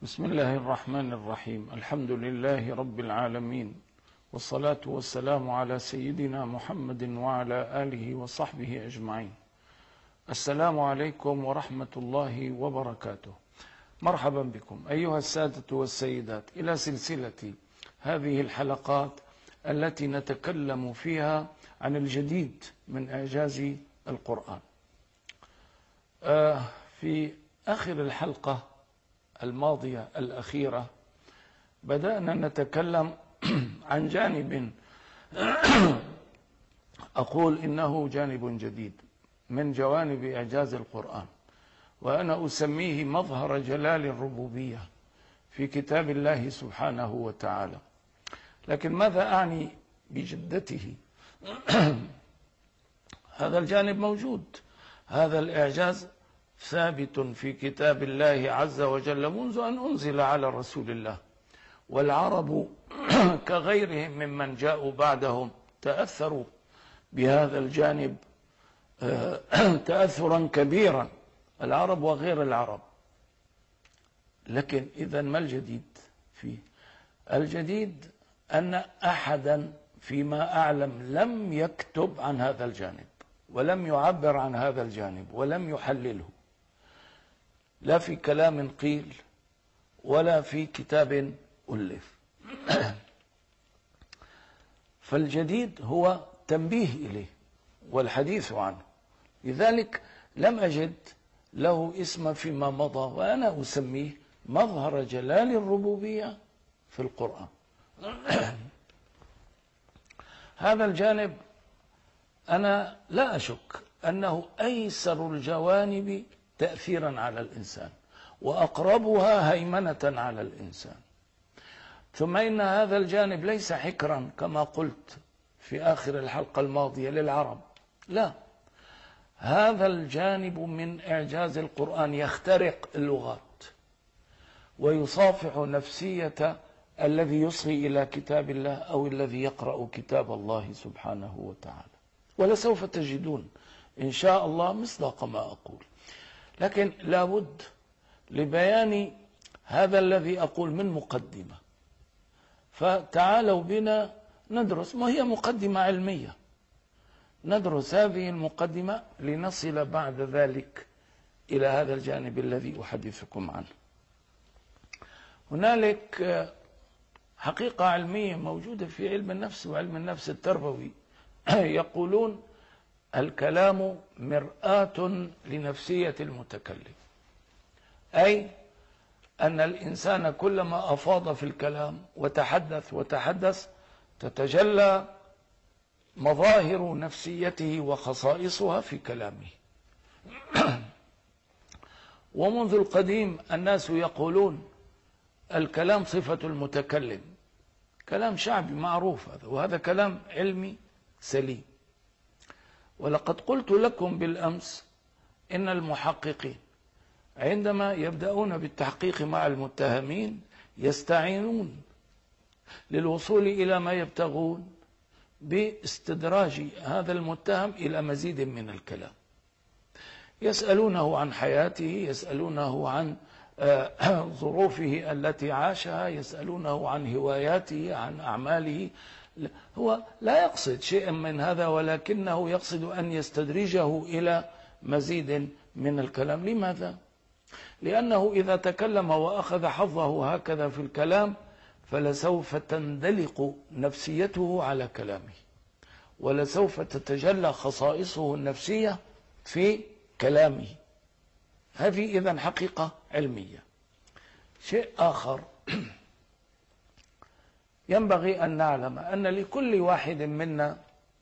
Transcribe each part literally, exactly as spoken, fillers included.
بسم الله الرحمن الرحيم. الحمد لله رب العالمين، والصلاة والسلام على سيدنا محمد وعلى آله وصحبه أجمعين. السلام عليكم ورحمة الله وبركاته. مرحبا بكم أيها السادة والسيدات إلى سلسلة هذه الحلقات التي نتكلم فيها عن الجديد من إعجاز القرآن. في آخر الحلقة الماضية الأخيرة بدأنا نتكلم عن جانب أقول إنه جانب جديد من جوانب إعجاز القرآن، وأنا أسميه مظهر جلال الربوبية في كتاب الله سبحانه وتعالى. لكن ماذا أعني بجدته؟ هذا الجانب موجود، هذا الإعجاز ثابت في كتاب الله عز وجل منذ أن أنزل على رسول الله، والعرب كغيرهم ممن جاءوا بعدهم تأثروا بهذا الجانب تأثرا كبيرا، العرب وغير العرب. لكن إذا ما الجديد فيه؟ الجديد أن أحدا فيما أعلم لم يكتب عن هذا الجانب، ولم يعبر عن هذا الجانب، ولم يحلله، لا في كلام قيل ولا في كتاب ألف. فالجديد هو تنبيه إليه والحديث عنه، لذلك لم أجد له اسم فيما مضى، وأنا أسميه مظهر جلال الربوبية في القرآن. هذا الجانب أنا لا أشك أنه أيسر الجوانب تأثيرا على الإنسان، وأقربها هيمنة على الإنسان. ثم إن هذا الجانب ليس حكرا كما قلت في آخر الحلقة الماضية للعرب، لا، هذا الجانب من إعجاز القرآن يخترق اللغات ويصافح نفسية الذي يصغي إلى كتاب الله أو الذي يقرأ كتاب الله سبحانه وتعالى. ولسوف تجدون إن شاء الله مصداق ما أقول، لكن لابد لبيان هذا الذي أقول من مقدمة. فتعالوا بنا ندرس، ما هي مقدمة علمية، ندرس هذه المقدمة لنصل بعد ذلك إلى هذا الجانب الذي أحدثكم عنه. هنالك حقيقة علمية موجودة في علم النفس وعلم النفس التربوي، يقولون الكلام مرآة لنفسية المتكلم، أي أن الإنسان كلما أفاض في الكلام وتحدث وتحدث تتجلى مظاهر نفسيته وخصائصها في كلامه. ومنذ القديم الناس يقولون الكلام صفة المتكلم، كلام شعبي معروف هذا، وهذا كلام علمي سليم. ولقد قلت لكم بالأمس إن المحققين عندما يبدأون بالتحقيق مع المتهمين يستعينون للوصول إلى ما يبتغون باستدراج هذا المتهم إلى مزيد من الكلام. يسألونه عن حياته، يسألونه عن ظروفه التي عاشها، يسألونه عن هواياته، عن أعماله. هو لا يقصد شيئا من هذا، ولكنه يقصد أن يستدرجه إلى مزيد من الكلام. لماذا؟ لأنه إذا تكلم وأخذ حظه هكذا في الكلام فلسوف تندلق نفسيته على كلامه، ولسوف تتجلى خصائصه النفسية في كلامه. هذه إذن حقيقة علمية. شيء آخر ينبغي أن نعلم أن لكل واحد منا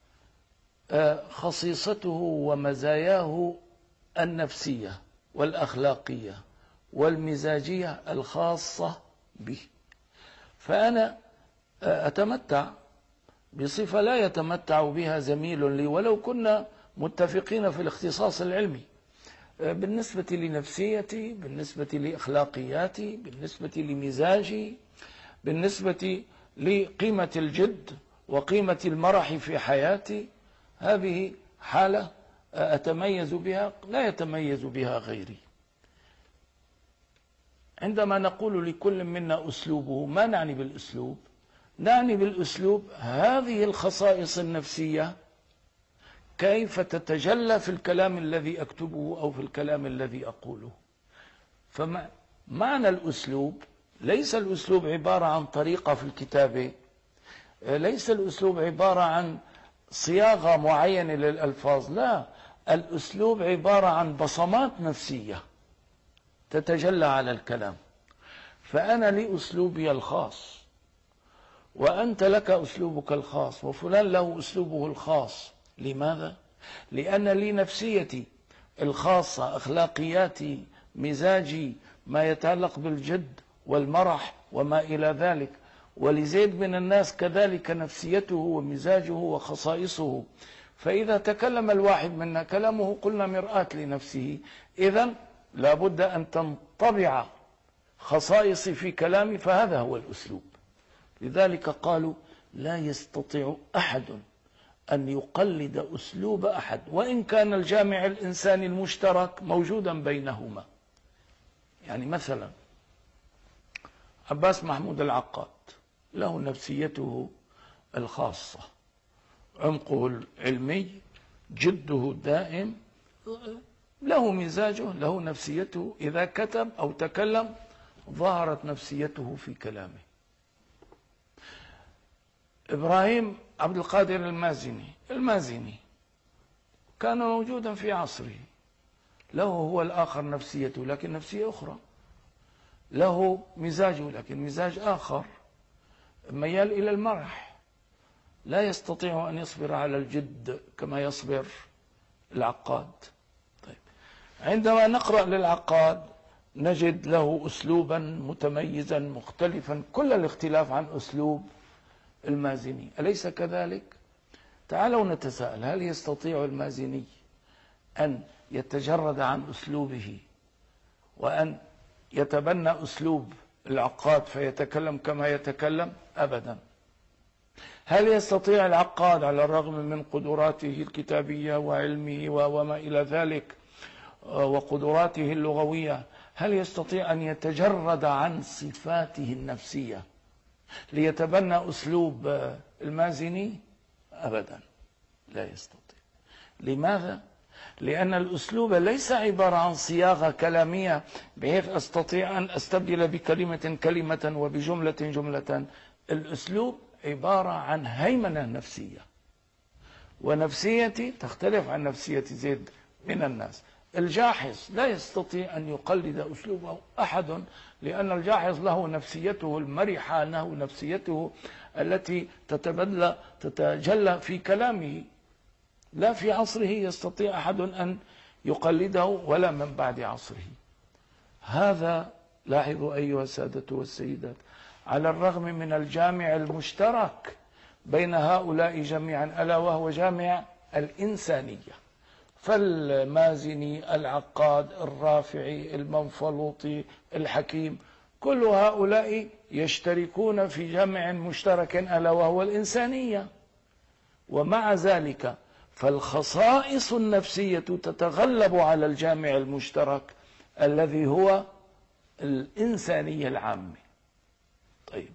خصيصته ومزاياه النفسية والأخلاقية والمزاجية الخاصة به. فأنا أتمتع بصفة لا يتمتع بها زميل لي ولو كنا متفقين في الاختصاص العلمي، بالنسبة لنفسيتي، بالنسبة لأخلاقياتي، بالنسبة لمزاجي، بالنسبة لقيمة الجد وقيمة المرح في حياتي. هذه حالة أتميز بها لا يتميز بها غيري. عندما نقول لكل منا أسلوبه، ما نعني بالأسلوب؟ نعني بالأسلوب هذه الخصائص النفسية كيف تتجلى في الكلام الذي أكتبه أو في الكلام الذي أقوله. فمعنى الأسلوب ليس الأسلوب عبارة عن طريقة في الكتابة، ليس الأسلوب عبارة عن صياغة معينة للألفاظ، لا، الأسلوب عبارة عن بصمات نفسية تتجلى على الكلام. فأنا لي أسلوبي الخاص، وأنت لك أسلوبك الخاص، وفلان له أسلوبه الخاص. لماذا؟ لأن لي نفسيتي الخاصة، أخلاقياتي، مزاجي، ما يتعلق بالجد والمرح وما إلى ذلك. ولزيد من الناس كذلك نفسيته ومزاجه وخصائصه. فإذا تكلم الواحد منا كلامه قلنا مرآة لنفسه، إذن لابد أن تنطبع خصائصي في كلامي، فهذا هو الأسلوب. لذلك قالوا لا يستطيع أحد أن يقلد أسلوب أحد وإن كان الجامع الإنساني المشترك موجودا بينهما. يعني مثلا عباس محمود العقاد له نفسيته الخاصة، عمقه العلمي، جده الدائم، له مزاجه، له نفسيته. إذا كتب أو تكلم ظهرت نفسيته في كلامه. إبراهيم عبد القادر المازني المازني كان موجودا في عصره، له هو الآخر نفسيته لكن نفسية أخرى، له مزاجه لكن مزاج آخر، ميال إلى المرح، لا يستطيع أن يصبر على الجد كما يصبر العقاد. طيب، عندما نقرأ للعقاد نجد له أسلوبا متميزا مختلفا كل الاختلاف عن أسلوب المازني، أليس كذلك؟ تعالوا نتساءل، هل يستطيع المازني أن يتجرد عن أسلوبه وأن يتبنى أسلوب العقاد فيتكلم كما يتكلم؟ أبدا. هل يستطيع العقاد على الرغم من قدراته الكتابية وعلمه وما إلى ذلك وقدراته اللغوية، هل يستطيع أن يتجرد عن صفاته النفسية ليتبنى أسلوب المازني؟ أبدا، لا يستطيع. لماذا؟ لأن الأسلوب ليس عبارة عن صياغة كلامية بحيث أستطيع أن أستبدل بكلمة كلمة وبجملة جملة. الأسلوب عبارة عن هيمنة نفسية، ونفسيتي تختلف عن نفسية زيد من الناس. الجاحظ لا يستطيع أن يقلد أسلوبه أحد، لأن الجاحظ له نفسيته المرحة، له نفسيته التي تتبدل تتجلى في كلامه. لا في عصره يستطيع أحد أن يقلده ولا من بعد عصره. هذا لاحظوا أيها السادة والسيدات، على الرغم من الجامع المشترك بين هؤلاء جميعا ألا وهو جامع الإنسانية. فالمازني، العقاد، الرافعي، المنفلوطي، الحكيم، كل هؤلاء يشتركون في جامع مشترك ألا وهو الإنسانية. ومع ذلك فالخصائص النفسية تتغلب على الجامع المشترك الذي هو الإنسانية العامة. طيب،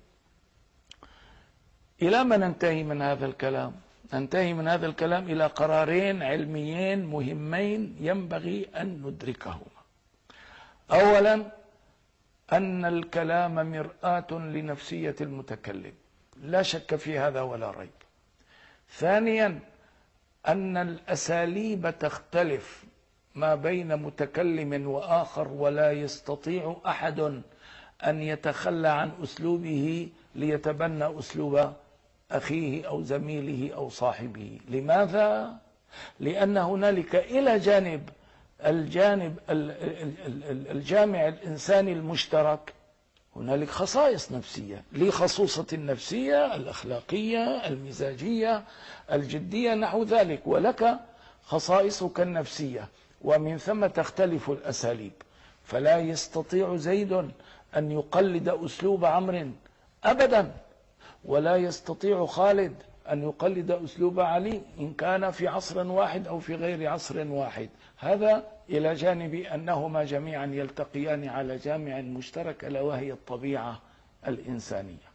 إلى ما ننتهي من هذا الكلام؟ ننتهي من هذا الكلام إلى قرارين علميين مهمين ينبغي أن ندركهما. أولا، أن الكلام مرآة لنفسية المتكلم، لا شك في هذا ولا ريب. ثانيا، أن الأساليب تختلف ما بين متكلم وآخر، ولا يستطيع أحد أن يتخلى عن أسلوبه ليتبنى أسلوب أخيه أو زميله أو صاحبه. لماذا؟ لأن هنالك إلى جانب الجانب الجامع الإنساني المشترك هنالك خصائص نفسية، لي خصوصة النفسية الأخلاقية المزاجية الجدية نحو ذلك، ولك خصائصك النفسية، ومن ثم تختلف الأساليب. فلا يستطيع زيد أن يقلد أسلوب عمرو أبدا، ولا يستطيع خالد أن يقلد أسلوب علي إن كان في عصر واحد أو في غير عصر واحد. هذا إلى جانب أنهما جميعا يلتقيان على جامع مشترك ألا وهي الطبيعة الإنسانية.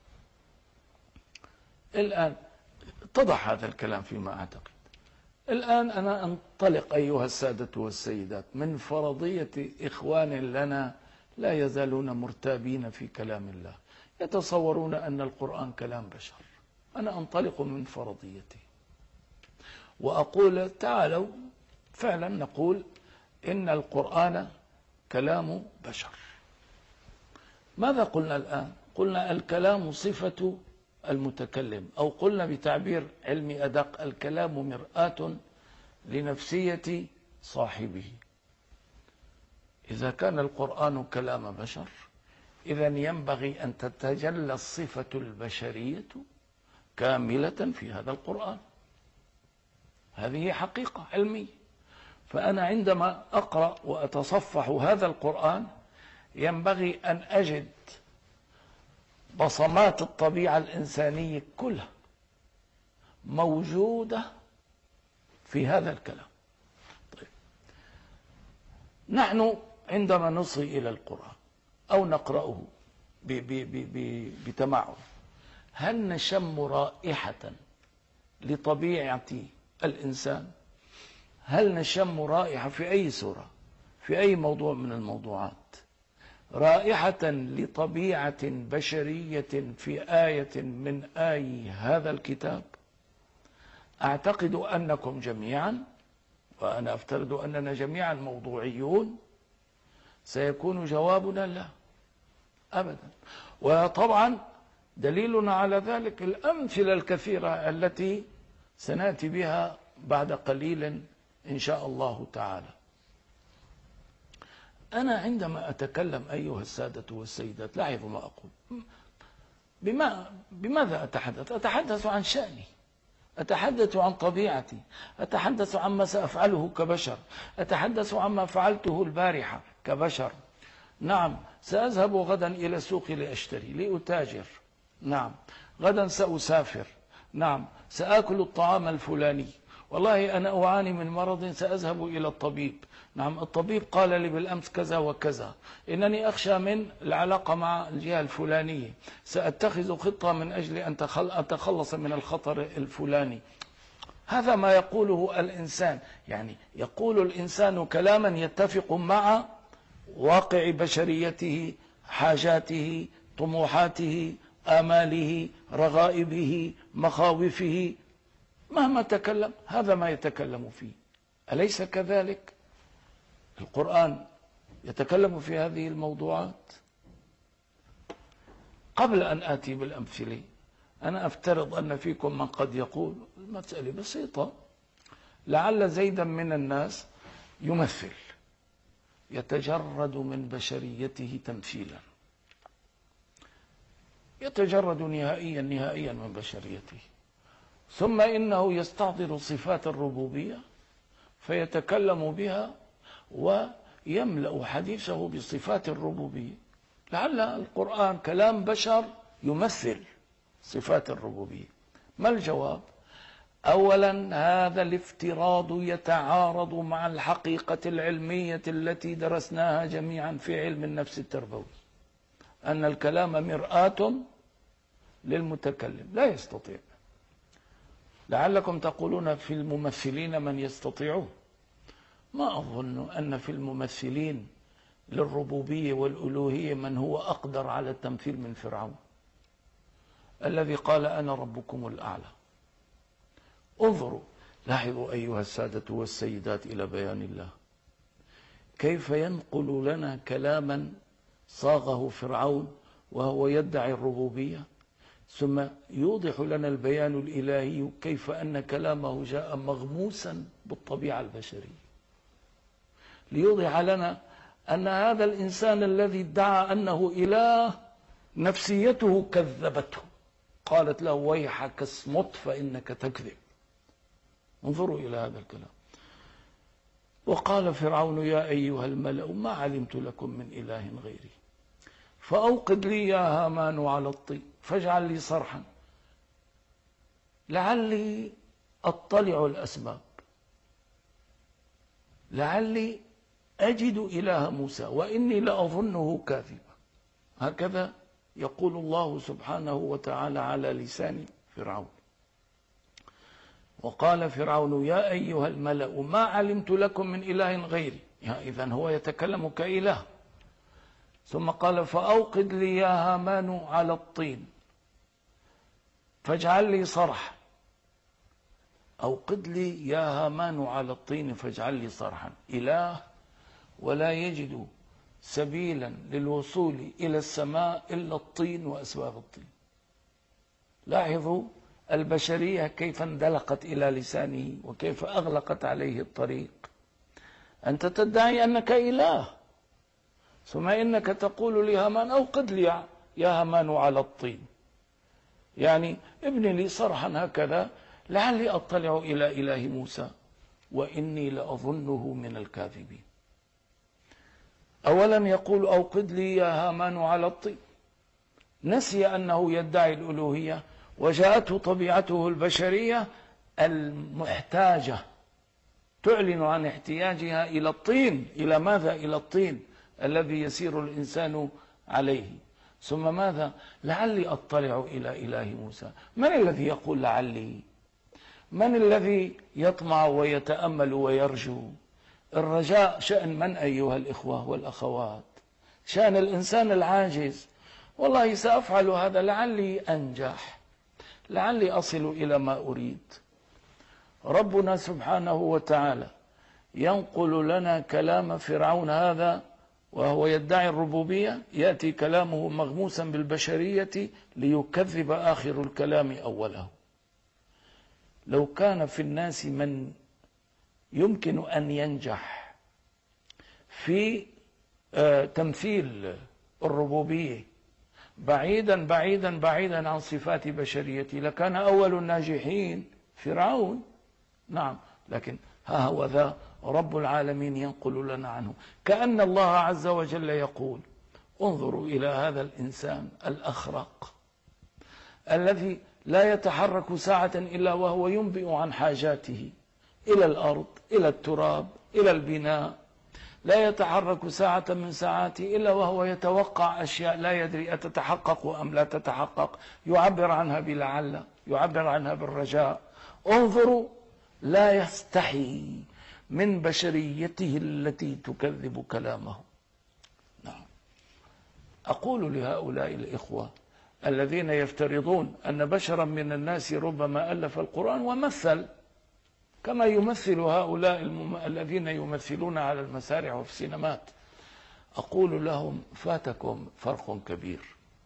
الآن اتضح هذا الكلام فيما أعتقد. الآن أنا أنطلق أيها السادة والسيدات من فرضية إخوان لنا لا يزالون مرتابين في كلام الله، يتصورون أن القرآن كلام بشر. أنا أنطلق من فرضيته وأقول تعالوا فعلا نقول إن القرآن كلام بشر. ماذا قلنا الآن؟ قلنا الكلام صفة المتكلم، أو قلنا بتعبير علمي أدق الكلام مرآة لنفسية صاحبه. إذا كان القرآن كلام بشر إذن ينبغي أن تتجلى الصفة البشرية كاملة في هذا القرآن. هذه حقيقة علمية. فأنا عندما أقرأ وأتصفح هذا القرآن ينبغي أن أجد بصمات الطبيعة الإنسانية كلها موجودة في هذا الكلام. طيب. نحن عندما نصغي إلى القرآن أو نقرأه بتمعن هل نشم رائحة لطبيعة الإنسان؟ هل نشم رائحة في أي سورة في أي موضوع من الموضوعات رائحة لطبيعة بشرية في آية من آي هذا الكتاب؟ أعتقد أنكم جميعا، وأنا أفترض أننا جميعا موضوعيون، سيكون جوابنا لا أبدا. وطبعا دليلنا على ذلك الأمثلة الكثيرة التي سنأتي بها بعد قليل إن شاء الله تعالى. أنا عندما أتكلم أيها السادة والسيدات لاحظوا ما أقول. بما بماذا أتحدث؟ أتحدث عن شأني، أتحدث عن طبيعتي، أتحدث عما سأفعله كبشر، أتحدث عما فعلته البارحة كبشر. نعم، سأذهب غدا إلى السوق لأشتري لأتاجر. نعم، غدا سأسافر. نعم، سآكل الطعام الفلاني. والله أنا أعاني من مرض سأذهب إلى الطبيب. نعم، الطبيب قال لي بالأمس كذا وكذا، إنني أخشى من العلاقة مع الجهة الفلانية، سأتخذ خطة من أجل أن أتخلص من الخطر الفلاني. هذا ما يقوله الإنسان، يعني يقول الإنسان كلاما يتفق مع واقع بشريته، حاجاته، طموحاته، آماله، رغائبه، مخاوفه. مهما تكلم هذا ما يتكلم فيه. أليس كذلك؟ القرآن يتكلم في هذه الموضوعات. قبل أن آتي بالأمثلة أنا أفترض أن فيكم من قد يقول المسألة بسيطة، لعل زيدا من الناس يمثل، يتجرد من بشريته تمثيلا، يتجرد نهائيا نهائيا من بشريته، ثم إنه يستحضر صفات الربوبية فيتكلم بها ويملأ حديثه بصفات الربوبية. لعل القرآن كلام بشر يمثل صفات الربوبية. ما الجواب؟ أولا، هذا الافتراض يتعارض مع الحقيقة العلمية التي درسناها جميعا في علم النفس التربوي، أن الكلام مرآة للمتكلم، لا يستطيع. لعلكم تقولون في الممثلين من يستطيعون. ما أظن أن في الممثلين للربوبية والألوهية من هو أقدر على التمثيل من فرعون الذي قال أنا ربكم الأعلى. انظروا، لاحظوا أيها السادة والسيدات إلى بيان الله، كيف ينقل لنا كلاما صاغه فرعون وهو يدعي الربوبية، ثم يوضح لنا البيان الإلهي كيف أن كلامه جاء مغموسا بالطبيعة البشرية، ليوضح لنا أن هذا الإنسان الذي ادعى أنه إله نفسيته كذبته، قالت له ويحك اصمت فإنك تكذب. انظروا إلى هذا الكلام. وقال فرعون يا أيها الملأ ما علمت لكم من إله غيري فأوقد لي يا هامان على الطين فاجعل لي صرحا لعلي أطلع الأسباب، لعلي أجد إله موسى وإني لأظنه كاذبا. هكذا يقول الله سبحانه وتعالى على لسان فرعون. وقال فرعون يا أيها الملأ ما علمت لكم من إله غيري. إذن هو يتكلم كإله. ثم قال فأوقد لي يا هامان على الطين فاجعل لي صرحا. أوقد لي يا هامان على الطين فاجعل لي صرحا. إله ولا يجد سبيلا للوصول إلى السماء إلا الطين وأسباب الطين. لاحظوا البشرية كيف اندلقت إلى لسانه وكيف أغلقت عليه الطريق. أنت تدعي أنك إله، ثم إنك تقول لهامان أوقد لي يا هامان على الطين، يعني ابن لي صرحا هكذا لعلي أطلع إلى إله موسى وإني لأظنه من الكاذبين. أولا يقول أوقد لي يا هامان على الطين، نسي أنه يدعي الألوهية وجاءته طبيعته البشرية المحتاجة تعلن عن احتياجها إلى الطين. إلى ماذا؟ إلى الطين الذي يسير الإنسان عليه. ثم ماذا؟ لعلي أطلع إلى إله موسى. من الذي يقول لعلي؟ من الذي يطمع ويتأمل ويرجو؟ الرجاء شأن من أيها الإخوة والأخوات؟ شأن الإنسان العاجز. والله سأفعل هذا لعلي أنجح، لعلي أصل إلى ما أريد. ربنا سبحانه وتعالى ينقل لنا كلام فرعون هذا وهو يدعي الربوبية، يأتي كلامه مغموسا بالبشرية ليكذب آخر الكلام أوله. لو كان في الناس من يمكن أن ينجح في تمثيل الربوبية بعيدا بعيدا بعيدا عن صفات بشريته لكان أول الناجحين فرعون. نعم، لكن ها هو ذا رب العالمين ينقل لنا عنه، كأن الله عز وجل يقول انظروا إلى هذا الإنسان الأخرق الذي لا يتحرك ساعة إلا وهو ينبئ عن حاجاته إلى الأرض، إلى التراب، إلى البناء. لا يتحرك ساعة من ساعاته إلا وهو يتوقع أشياء لا يدري أتتحقق أم لا تتحقق، يعبر عنها بلعل، يعبر عنها بالرجاء. انظروا، لا يستحي من بشريته التي تكذب كلامه. نعم. أقول لهؤلاء الإخوة الذين يفترضون أن بشرا من الناس ربما ألف القرآن ومثل كما يمثل هؤلاء الم... الذين يمثلون على المسارح وفي السينمات، أقول لهم فاتكم فرق كبير.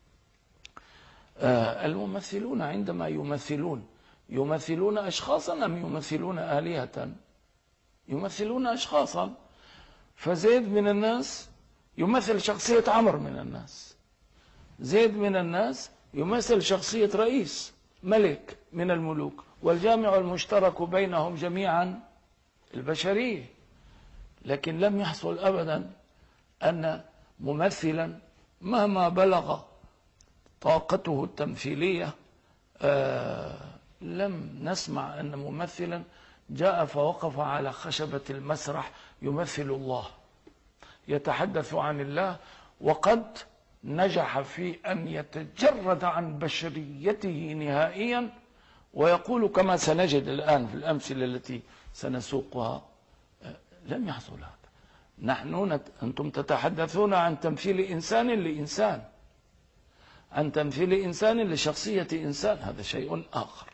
آه الممثلون عندما يمثلون يمثلون أشخاصا أم يمثلون آلهة؟ يمثلون أشخاصا. فزيد من الناس يمثل شخصية عمرو من الناس، زيد من الناس يمثل شخصية رئيس ملك من الملوك، والجامع المشترك بينهم جميعا البشرية. لكن لم يحصل أبدا أن ممثلا مهما بلغ طاقته التمثيلية آه لم نسمع أن ممثلا جاء فوقف على خشبة المسرح يمثل الله، يتحدث عن الله، وقد نجح في أن يتجرد عن بشريته نهائيا ويقول كما سنجد الآن في الأمثلة التي سنسوقها. لم يحصل هذا. نحن نت... أنتم تتحدثون عن تمثيل إنسان لإنسان، عن تمثيل إنسان لشخصية إنسان، هذا شيء آخر.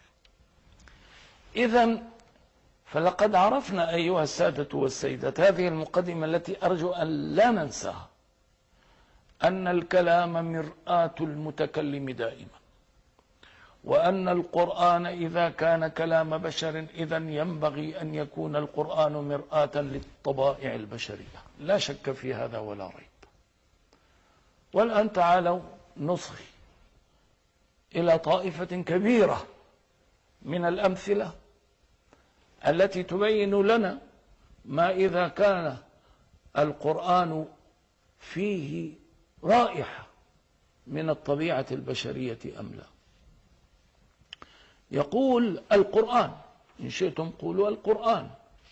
إذن فلقد عرفنا أيها السادة والسيدات هذه المقدمة التي أرجو أن لا ننساها، أن الكلام مرآة المتكلم دائما، وأن القرآن إذا كان كلام بشر إذن ينبغي أن يكون القرآن مرآة للطبائع البشرية، لا شك في هذا ولا ريب. والآن تعالوا نصغي إلى طائفة كبيرة من الأمثلة التي تبين لنا ما إذا كان القرآن فيه رائحة من الطبيعة البشرية أم لا. يقول القرآن، إن شئتم قولوا القرآن: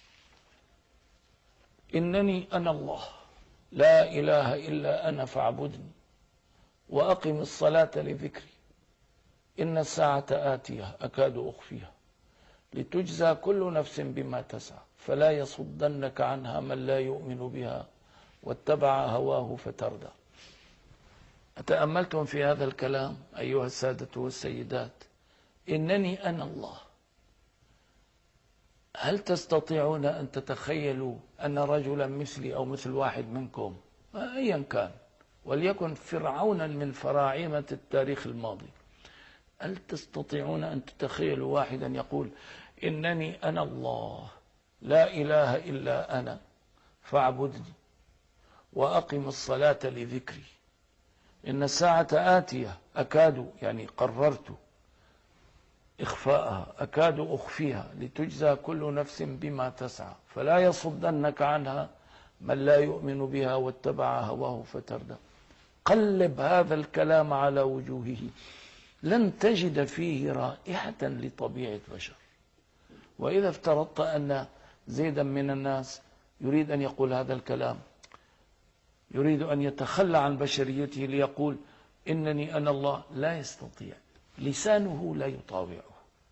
إنني أنا الله لا إله إلا أنا فاعبدني وأقم الصلاة لذكري إن الساعة آتية أكاد أخفيها لتجزى كل نفس بما تسعى فلا يصدنك عنها من لا يؤمن بها واتبع هواه فتردى. أتأملتم في هذا الكلام أيها السادة والسيدات؟ إنني أنا الله. هل تستطيعون أن تتخيلوا أن رجلا مثلي أو مثل واحد منكم أيا كان، وليكن فرعونا من فراعنة التاريخ الماضي، هل تستطيعون أن تتخيلوا واحدا يقول: إنني أنا الله لا إله إلا أنا فاعبدني وأقم الصلاة لذكري إن الساعة آتية أكاد، يعني قررت إخفاءها، أكاد أخفيها لتجزى كل نفس بما تسعى فلا يصدنك عنها من لا يؤمن بها واتبع هواه فتردى. قلب هذا الكلام على وجوهه لن تجد فيه رائحة لطبيعة بشر. وإذا افترضت أن زيدا من الناس يريد أن يقول هذا الكلام، يريد أن يتخلى عن بشريته ليقول إنني أنا الله، لا يستطيع، لسانه لا يطاوعه،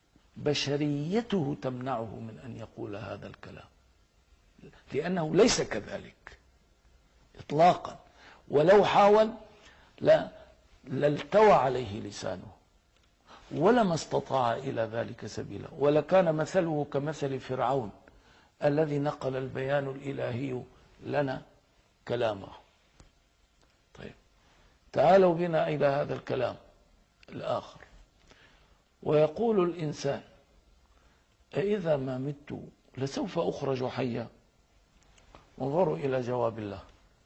بشريته تمنعه من أن يقول هذا الكلام، لأنه ليس كذلك إطلاقا. ولو حاول لا لالتوى عليه لسانه ولما استطاع إلى ذلك سبيلا، ولكان مثله كمثل فرعون الذي نقل البيان الإلهي لنا كلامه. طيب، تعالوا بنا إلى هذا الكلام الآخر. ويقول الإنسان: أإذا ما مت لسوف أخرج حيا. انظروا إلى جواب الله: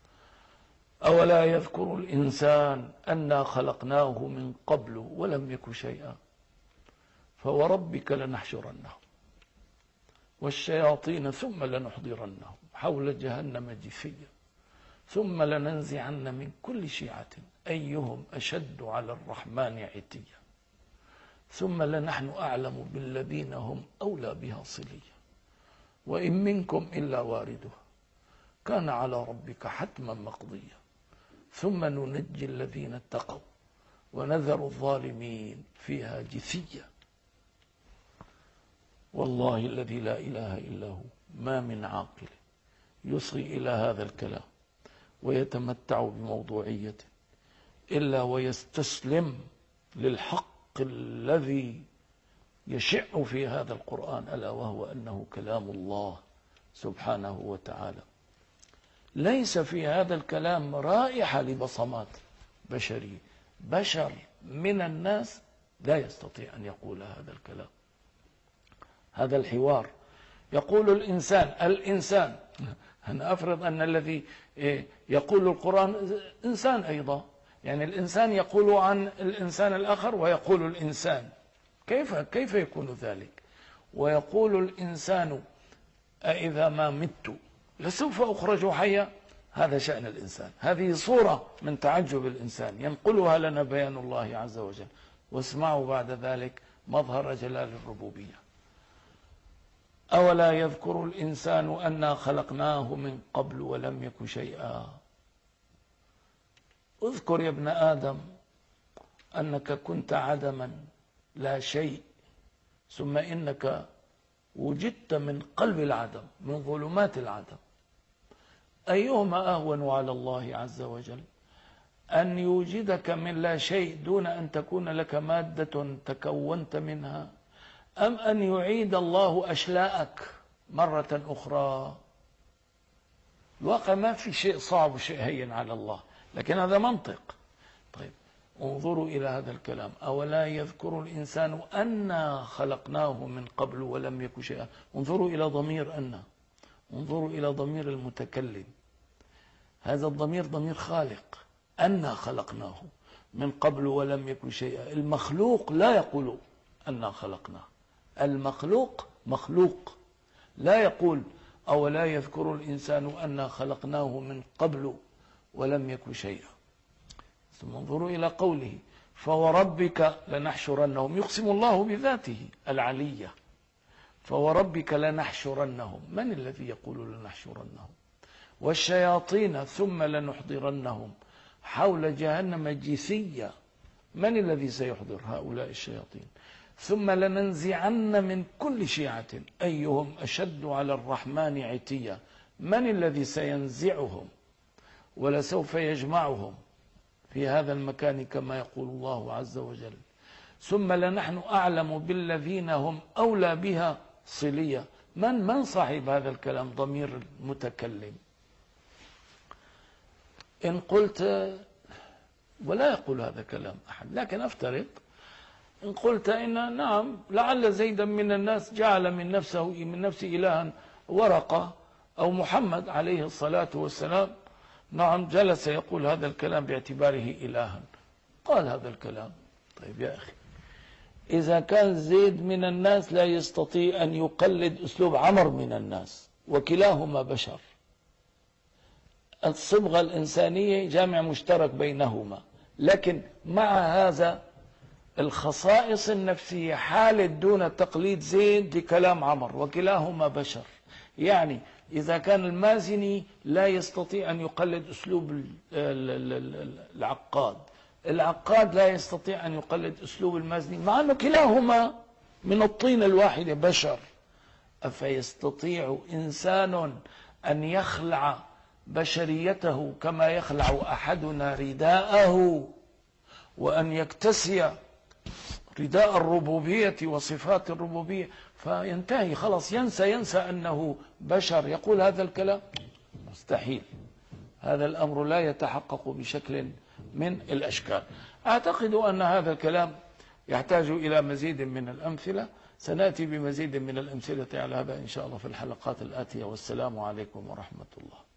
أولا يذكر الإنسان أنا خلقناه من قبل ولم يك شيئا فوربك لنحشرنهم والشياطين ثم لنحضرنهم حول جهنم جثيا ثم لننزعن من كل شيعة أيهم أشد على الرحمن عتيا ثم لنحن أعلم بالذين هم أولى بها صليا وإن منكم إلا واردها كان على ربك حتما مقضيا ثم ننجي الذين اتقوا ونذر الظالمين فيها جثيا. والله الذي لا إله إلا هو ما من عاقل يصغي إلى هذا الكلام ويتمتع بموضوعيته إلا ويستسلم للحق الذي يشع في هذا القرآن، ألا وهو أنه كلام الله سبحانه وتعالى. ليس في هذا الكلام رائحة لبصمات بشرية. بشر من الناس لا يستطيع أن يقول هذا الكلام. هذا الحوار يقول الإنسان الإنسان أنا أفرض أن الذي يقول القرآن إنسان أيضا، يعني الإنسان يقول عن الإنسان الآخر ويقول الإنسان، كيف كيف يكون ذلك؟ ويقول الإنسان: أإذا ما مت لسوف أخرج حيا. هذا شأن الإنسان، هذه صورة من تعجب الإنسان ينقلها لنا بيان الله عز وجل. واسمعوا بعد ذلك مظهر جلال الربوبية: أولا يذكر الإنسان أنا خلقناه من قبل ولم يك شيئا. اذكر يا ابن آدم أنك كنت عدما لا شيء، ثم إنك وجدت من قلب العدم، من ظلمات العدم. أيهما أهون على الله عز وجل؟ أن يوجدك من لا شيء دون أن تكون لك مادة تكونت منها، أم أن يعيد الله أشلاءك مرة أخرى؟ الواقع ما في شيء صعب وشيء هين على الله، لكن هذا منطق. طيب، انظروا إلى هذا الكلام: أولا يذكر الإنسان أنا خلقناه من قبل ولم يك شيئا. انظروا إلى ضمير أنا، انظروا إلى ضمير المتكلم. هذا الضمير ضمير خالق. أنا خلقناه من قبل ولم يك شيئا. المخلوق لا يقول أنا خلقناه، المخلوق مخلوق لا يقول أولا يذكر الإنسان أنا خلقناه من قبل ولم يك شيئا. ثم انظروا إلى قوله: فوربك لنحشرنهم، يقسم الله بذاته العلية، فوربك لنحشرنهم، من الذي يقول لنحشرنهم؟ والشياطين ثم لنحضرنهم حول جهنم جثيا، من الذي سيحضر هؤلاء الشياطين؟ ثم لننزعن من كل شيعة أيهم أشد على الرحمن عتيا، من الذي سينزعهم؟ ولسوف يجمعهم في هذا المكان كما يقول الله عز وجل. ثم لنحن أعلم بالذين هم أولى بها صليا، من من صاحب هذا الكلام؟ ضمير المتكلم. إن قلت، ولا يقول هذا كلام أحد، لكن أفترض إن قلت إن نعم لعل زيدا من الناس جعل من نفسه من نفسه إلها ورقة، أو محمد عليه الصلاة والسلام نعم جلس يقول هذا الكلام باعتباره إلها، قال هذا الكلام. طيب يا أخي، إذا كان زيد من الناس لا يستطيع أن يقلد أسلوب عمر من الناس، وكلاهما بشر، الصبغة الإنسانية جامع مشترك بينهما، لكن مع هذا الخصائص النفسية حالة دون تقليد زيد لكلام عمر، وكلاهما بشر. يعني إذا كان المازني لا يستطيع أن يقلد أسلوب العقاد، العقاد لا يستطيع أن يقلد أسلوب المازني، مع أنه كلاهما من الطين الواحد بشر. أفيستطيع إنسان أن يخلع بشريته كما يخلع أحدنا رداءه، وأن يكتسي رداء الربوبية وصفات الربوبية فينتهي خلاص، ينسى ينسى أنه بشر، يقول هذا الكلام؟ مستحيل. هذا الأمر لا يتحقق بشكل من الأشكال. أعتقد أن هذا الكلام يحتاج إلى مزيد من الأمثلة، سنأتي بمزيد من الأمثلة على هذا إن شاء الله في الحلقات الآتية، والسلام عليكم ورحمة الله.